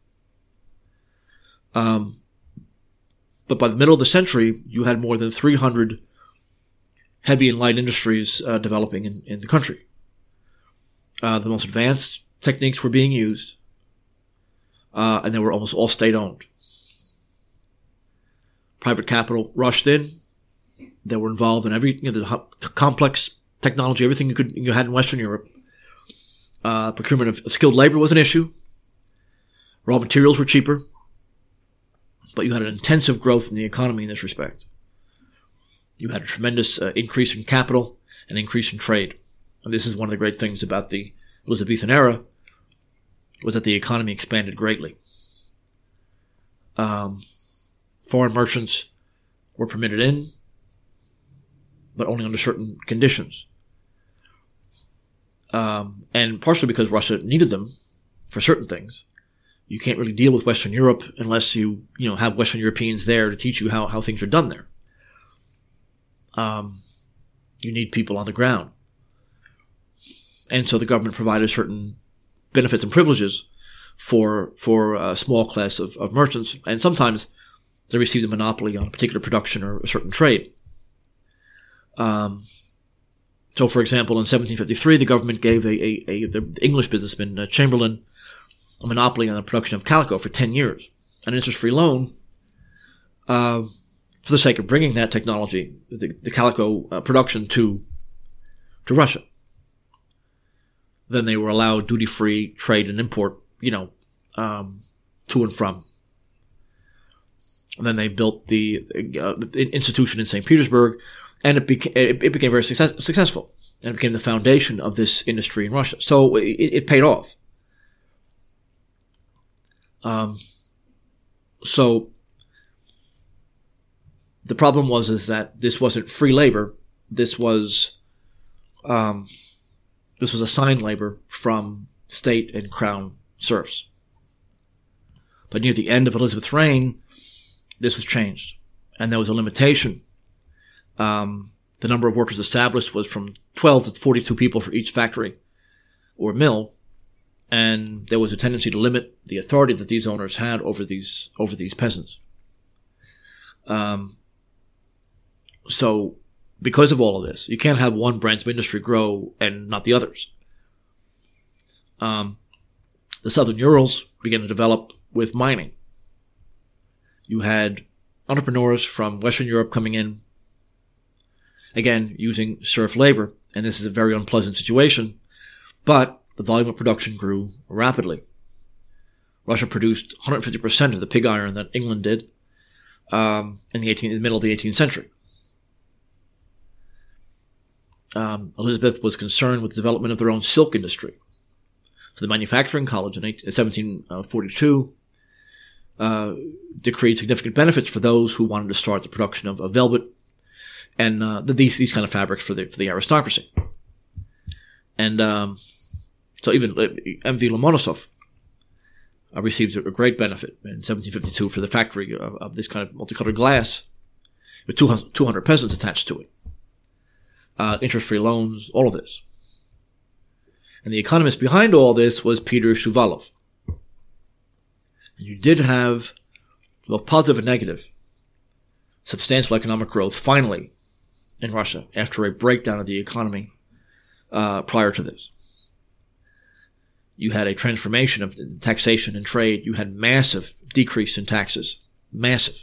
Um, but by the middle of the century, you had more than three hundred heavy and light industries uh, developing in, in the country. Uh, the most advanced techniques were being used, uh, and they were almost all state-owned. Private capital rushed in. They were involved in every, you know, the complex technology, everything you could you had in Western Europe. Uh, procurement of, of skilled labor was an issue. Raw materials were cheaper, but you had an intensive growth in the economy in this respect. You had a tremendous uh, increase in capital and increase in trade. And this is one of the great things about the Elizabethan era, was that the economy expanded greatly. Um, foreign merchants were permitted in, but only under certain conditions. Um, and partially because Russia needed them for certain things. You can't really deal with Western Europe unless you, you know, have Western Europeans there to teach you how, how things are done there. Um, you need people on the ground. And so the government provided certain benefits and privileges for for a small class of, of merchants, and sometimes they received a monopoly on a particular production or a certain trade. Um, so, for example, in seventeen fifty-three, the government gave a, a, a the English businessman uh, Chamberlain a monopoly on the production of calico for ten years, an interest-free loan, uh, for the sake of bringing that technology, the, the calico uh, production, to to Russia. Then they were allowed duty-free trade and import, you know, um, to and from. And then they built the, uh, the institution in Saint Petersburg, and it, beca- it, it became very success- successful. And it became the foundation of this industry in Russia. So it, it paid off. Um, so the problem was is that this wasn't free labor. This was um, this was assigned labor from state and crown serfs. But near the end of Elizabeth's reign, this was changed, and there was a limitation. Um, the number of workers established was from twelve to forty-two people for each factory or mill, and there was a tendency to limit the authority that these owners had over these over these peasants. Um, so, because of all of this, you can't have one branch of industry grow and not the others. Um, the Southern Urals began to develop with mining. You had entrepreneurs from Western Europe coming in, again, using serf labor, and this is a very unpleasant situation, but the volume of production grew rapidly. Russia produced one hundred fifty percent of the pig iron that England did um, in, the eighteenth, in the middle of the eighteenth century. Um, Elizabeth was concerned with the development of their own silk industry. So the Manufacturing College in seventeen forty-two uh, decreed significant benefits for those who wanted to start the production of, of velvet and uh, these these kind of fabrics for the for the aristocracy. And um, so even M V Lomonosov uh, received a great benefit in seventeen fifty-two for the factory of, of this kind of multicolored glass with two hundred peasants attached to it. Uh, interest-free loans, all of this. And the economist behind all this was Peter Shuvalov. And you did have, both positive and negative, substantial economic growth finally in Russia after a breakdown of the economy uh, prior to this. You had a transformation of taxation and trade. You had massive decrease in taxes. Massive.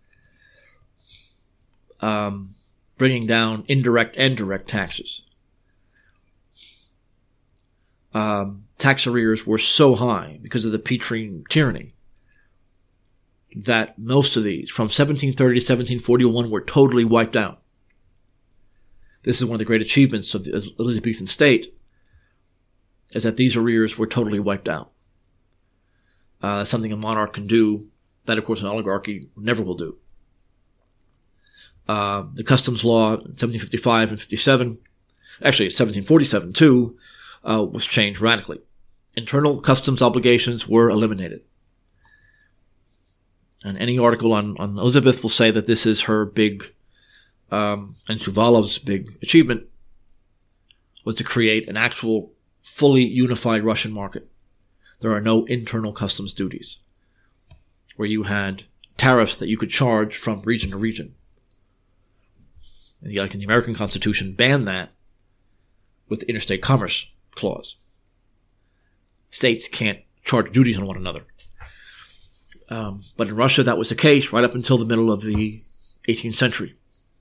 Um, bringing down indirect and direct taxes. Um, tax arrears were so high because of the Petrine tyranny that most of these, from seventeen thirty to seventeen forty-one, were totally wiped out. This is one of the great achievements of the Elizabethan state, is that these arrears were totally wiped out. Uh, that's something a monarch can do that, of course, an oligarchy never will do. Uh, the customs law in seventeen fifty-five and fifty-seven, actually seventeen forty-seven too, uh, was changed radically. Internal customs obligations were eliminated. And any article on, on Elizabeth will say that this is her big, um, and Shuvalov's big achievement was to create an actual fully unified Russian market. There are no internal customs duties where you had tariffs that you could charge from region to region. And the, like in the American Constitution, banned that with the Interstate Commerce Clause. States can't charge duties on one another. Um, but in Russia, that was the case right up until the middle of the eighteenth century.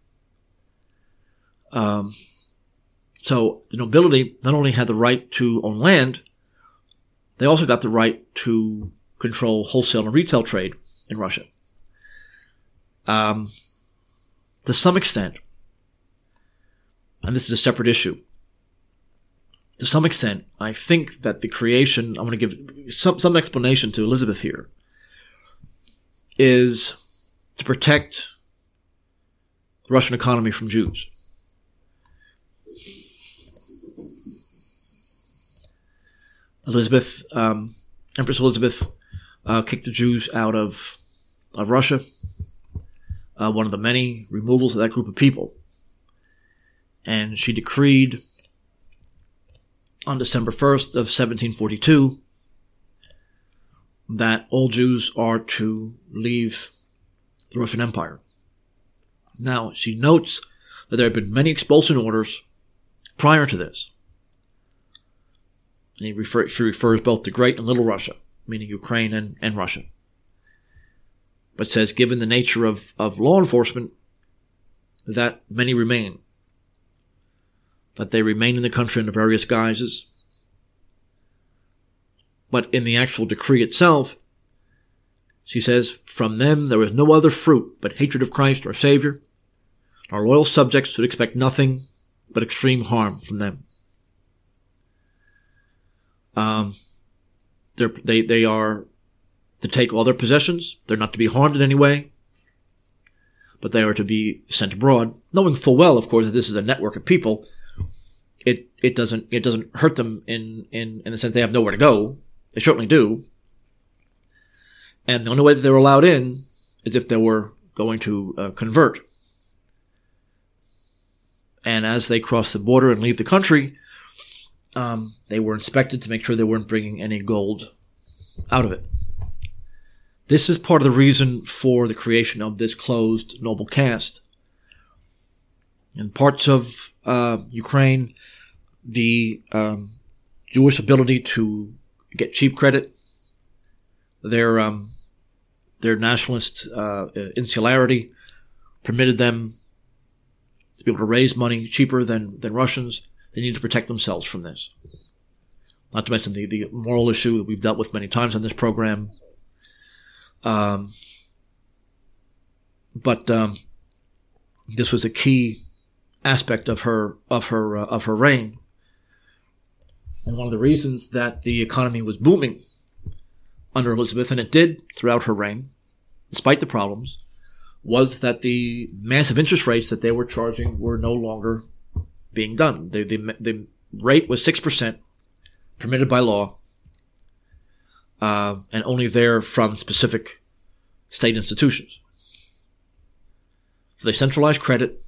Um, so the nobility not only had the right to own land, they also got the right to control wholesale and retail trade in Russia. Um, to some extent, and this is a separate issue, to some extent, I think that the creation, I'm going to give some, some explanation to Elizabeth here, is to protect the Russian economy from Jews. Elizabeth, um, Empress Elizabeth, uh, kicked the Jews out of, of Russia, uh, one of the many removals of that group of people. And she decreed on December first of seventeen forty-two that all Jews are to leave the Russian Empire. Now, she notes that there have been many expulsion orders prior to this. And he refer, she refers both to Great and Little Russia, meaning Ukraine and, and Russia. But says, given the nature of, of law enforcement, that many remain. That they remain in the country under various guises. But in the actual decree itself, she says, from them there is no other fruit but hatred of Christ our Savior. Our loyal subjects should expect nothing but extreme harm from them. Um, they they are to take all their possessions. They're not to be harmed in any way, but they are to be sent abroad, knowing full well, of course, that this is a network of people. It it doesn't it doesn't hurt them in in in the sense they have nowhere to go. They certainly do, and the only way that they're allowed in is if they were going to uh, convert. And as they cross the border and leave the country, um, they were inspected to make sure they weren't bringing any gold out of it. This is part of the reason for the creation of this closed noble caste. In parts of uh, Ukraine, the um, Jewish ability to get cheap credit, their um, their nationalist uh, insularity permitted them to be able to raise money cheaper than, than Russians. They need to protect themselves from this. Not to mention the, the moral issue that we've dealt with many times on this program. Um, but um, this was a key aspect of her of her uh, of her reign, and one of the reasons that the economy was booming under Elizabeth, and it did throughout her reign, despite the problems, was that the massive interest rates that they were charging were no longer being done. The, the, the rate was six percent, permitted by law, uh, and only there from specific state institutions. So they centralized credit,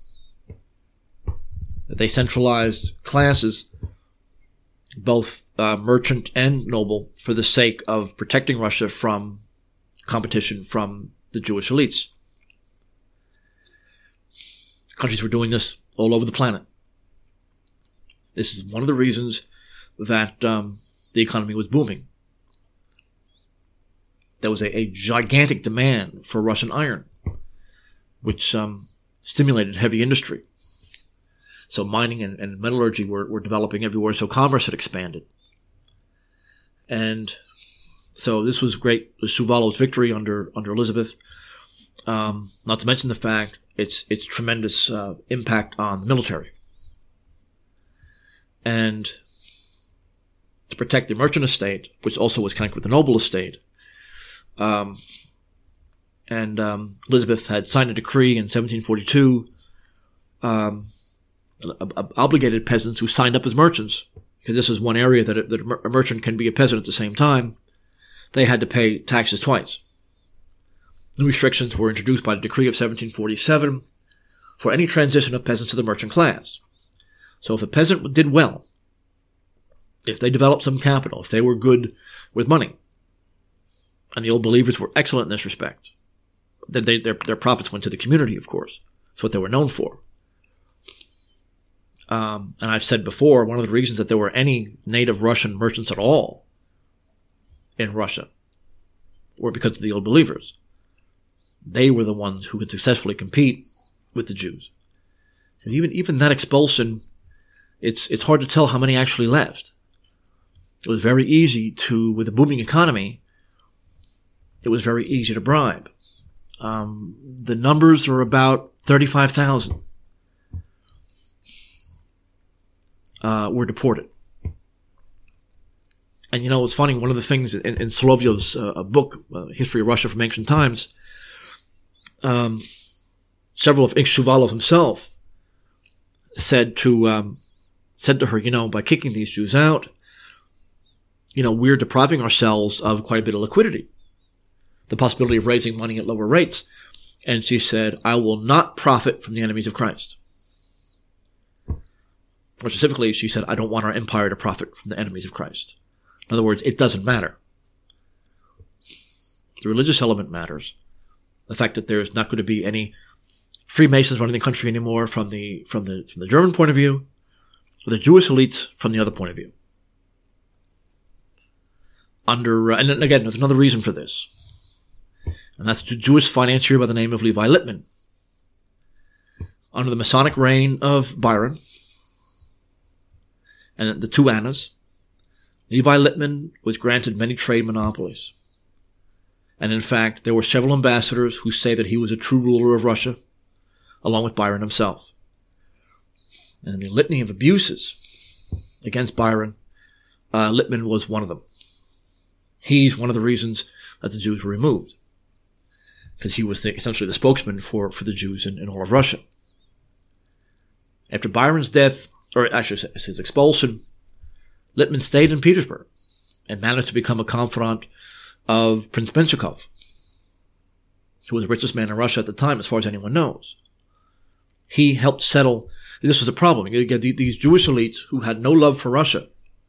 they centralized classes, both uh, merchant and noble, for the sake of protecting Russia from competition from the Jewish elites. Countries were doing this all over the planet. This is one of the reasons that um, the economy was booming. There was a, a gigantic demand for Russian iron, which um, stimulated heavy industry. So mining and, and metallurgy were, were developing everywhere, so commerce had expanded. And so this was great, Shuvalov's victory under under Elizabeth. Um, not to mention the fact its its tremendous uh, impact on the military. And to protect the merchant estate, which also was connected with the noble estate, um, and um, Elizabeth had signed a decree in seventeen forty-two, um, obligated peasants who signed up as merchants, because this is one area that a, that a merchant can be a peasant at the same time, they had to pay taxes twice. New restrictions were introduced by the decree of seventeen forty-seven for any transition of peasants to the merchant class. So if a peasant did well, if they developed some capital, if they were good with money, and the old believers were excellent in this respect, then they, their, their profits went to the community, of course. That's what they were known for. Um, and I've said before, one of the reasons that there were any native Russian merchants at all in Russia were because of the old believers. They were the ones who could successfully compete with the Jews. And even even that expulsion, it's it's hard to tell how many actually left. It was very easy to, with a booming economy, it was very easy to bribe. Um, the numbers are about thirty-five thousand uh, were deported. And you know, it's funny, one of the things in, in Solovyov's uh, book, uh, History of Russia from Ancient Times, um, several of Shuvalov himself said to um, said to her, you know, by kicking these Jews out, you know, we're depriving ourselves of quite a bit of liquidity, the possibility of raising money at lower rates. And she said, I will not profit from the enemies of Christ. Or specifically, she said, I don't want our empire to profit from the enemies of Christ. In other words, it doesn't matter. The religious element matters. The fact that there's not going to be any Freemasons running the country anymore from the from the from the German point of view, or the Jewish elites from the other point of view. Under uh, and again, there's another reason for this, and that's a Jewish financier by the name of Levi Lippman. Under the Masonic reign of Byron and the two Annas, Levi Lippman was granted many trade monopolies. And in fact, there were several ambassadors who say that he was a true ruler of Russia, along with Byron himself. And in the litany of abuses against Byron, uh, Lippman was one of them. He's one of the reasons that the Jews were removed, because he was the, essentially the spokesman for, for the Jews in, in all of Russia. After Byron's death, or actually his expulsion, Lippman stayed in Petersburg and managed to become a confidant of Prince Menshikov, who was the richest man in Russia at the time, as far as anyone knows. He helped settle. This was a problem. You get these Jewish elites who had no love for Russia,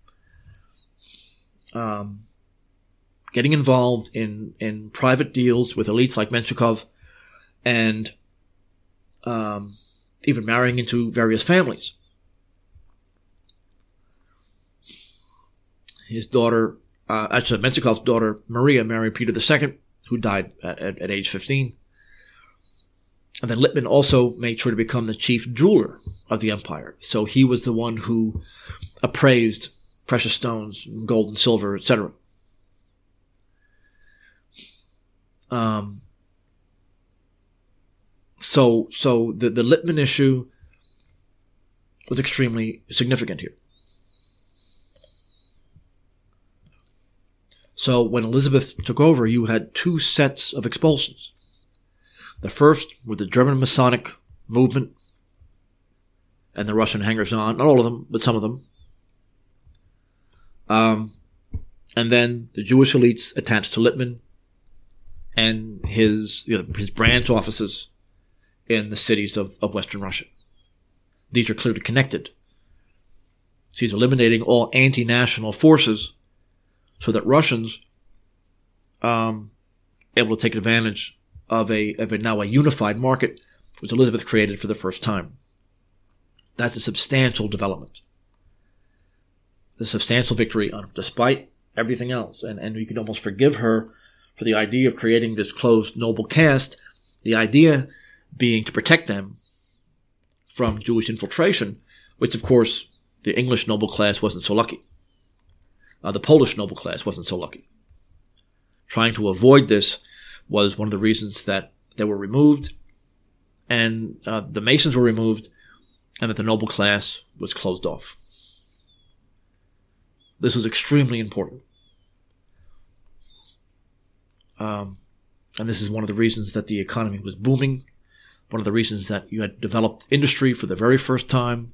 um, getting involved in, in private deals with elites like Menshikov, and um, even marrying into various families. His daughter, uh, actually Menshikov's daughter, Maria, married Peter the Second, who died at, at, at age fifteen. And then Lippman also made sure to become the chief jeweler of the empire. So he was the one who appraised precious stones, gold and silver, et cetera. Um, so, so the, the Lippman issue was extremely significant here. So when Elizabeth took over, you had two sets of expulsions. The first were the German Masonic movement and the Russian hangers-on, not all of them, but some of them. Um, and then the Jewish elites attached to Lippman and his you know, his branch offices in the cities of, of Western Russia. These are clearly connected. So he's eliminating all anti-national forces so that Russians um able to take advantage of a of a now a unified market, which Elizabeth created for the first time. That's a substantial development. The substantial victory, on, despite everything else. And, and you can almost forgive her for the idea of creating this closed noble caste, the idea being to protect them from Jewish infiltration, which, of course, the English noble class wasn't so lucky. Uh, the Polish noble class wasn't so lucky. Trying to avoid this was one of the reasons that they were removed, and uh, the Masons were removed, and that the noble class was closed off. This was extremely important. Um, and this is one of the reasons that the economy was booming, one of the reasons that you had developed industry for the very first time.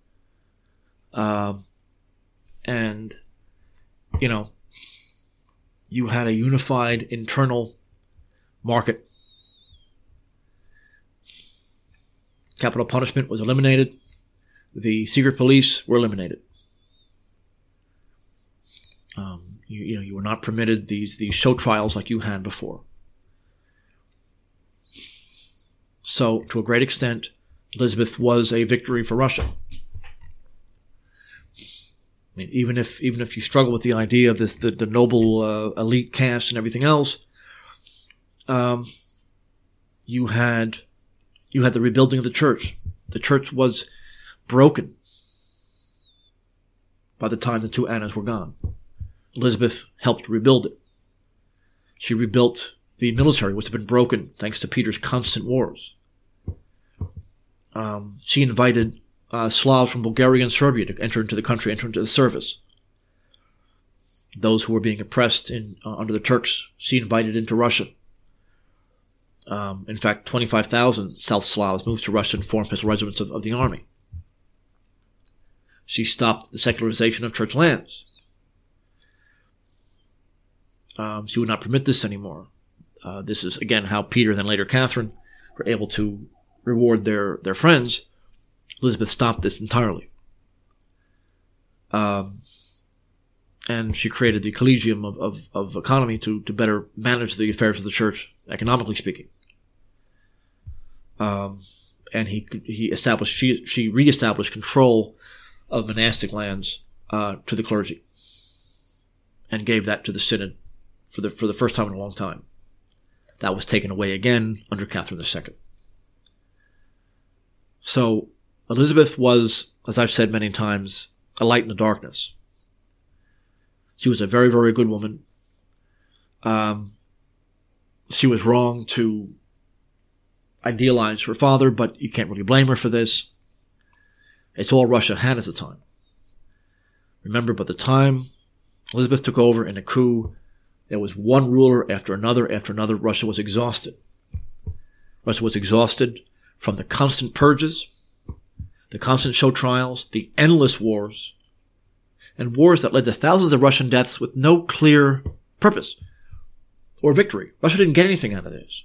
Um, and, you know, you had a unified internal market. Capital punishment was eliminated. The secret police were eliminated. Um, you, you know, you were not permitted these these show trials like you had before. So, to a great extent, Elizabeth was a victory for Russia. I mean, even if even if you struggle with the idea of this, the, the noble uh, elite caste and everything else, um, you had you had the rebuilding of the church. The church was broken by the time the two Annas were gone. Elizabeth helped rebuild it. She rebuilt the military, which had been broken thanks to Peter's constant wars. Um, she invited uh, Slavs from Bulgaria and Serbia to enter into the country, enter into the service. Those who were being oppressed in, uh, under the Turks, she invited into Russia. Um, in fact, twenty-five thousand South Slavs moved to Russia and formed special regiments of, of the army. She stopped the secularization of church lands. Um, she would not permit this anymore. Uh, this is, again, how Peter, then later Catherine, were able to reward their, their friends. Elizabeth stopped this entirely. Um, and she created the Collegium of, of, of Economy to, to better manage the affairs of the church, economically speaking. Um, and he he established she she reestablished control of monastic lands uh, to the clergy, and gave that to the synod for the for the first time in a long time. That was taken away again under Catherine the Second. So Elizabeth was, as I've said many times, a light in the darkness. She was a very, very good woman. Um, she was wrong to idealize her father, but you can't really blame her for this. It's all Russia had at the time. Remember, by the time Elizabeth took over in a coup, there was one ruler after another after another. Russia was exhausted. Russia was exhausted from the constant purges, the constant show trials, the endless wars, and wars that led to thousands of Russian deaths with no clear purpose or victory. Russia didn't get anything out of this.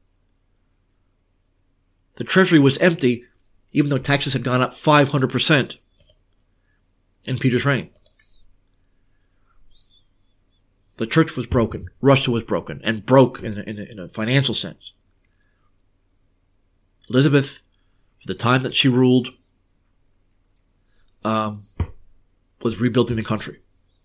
The treasury was empty, even though taxes had gone up five hundred percent in Peter's reign. The church was broken. Russia was broken, and broke in a, in a, in a financial sense. Elizabeth, for the time that she ruled, um, was rebuilding the country.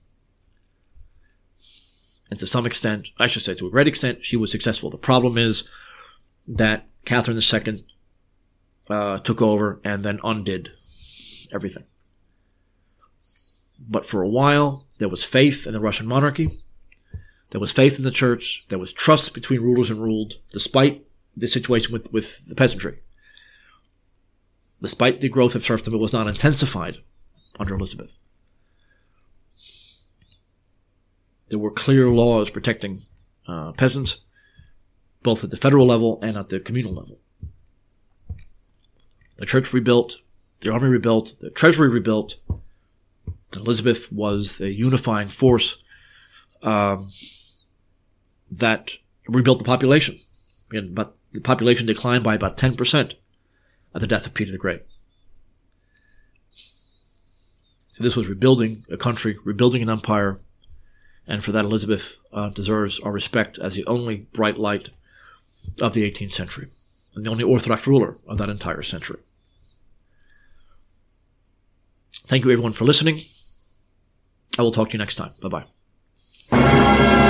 And to some extent, I should say to a great extent, she was successful. The problem is that Catherine the Second uh, took over and then undid everything. But for a while, there was faith in the Russian monarchy. There was faith in the church. There was trust between rulers and ruled, despite the situation with, with the peasantry. Despite the growth of serfdom, it was not intensified under Elizabeth. There were clear laws protecting uh, peasants, both at the federal level and at the communal level. The church rebuilt, the army rebuilt, the treasury rebuilt. Elizabeth was the unifying force um, that rebuilt the population. And, but the population declined by about ten percent at the death of Peter the Great. So this was rebuilding a country, rebuilding an empire, and for that Elizabeth uh, deserves our respect as the only bright light of the eighteenth century, and the only Orthodox ruler of that entire century. Thank you everyone for listening. I will talk to you next time. Bye-bye.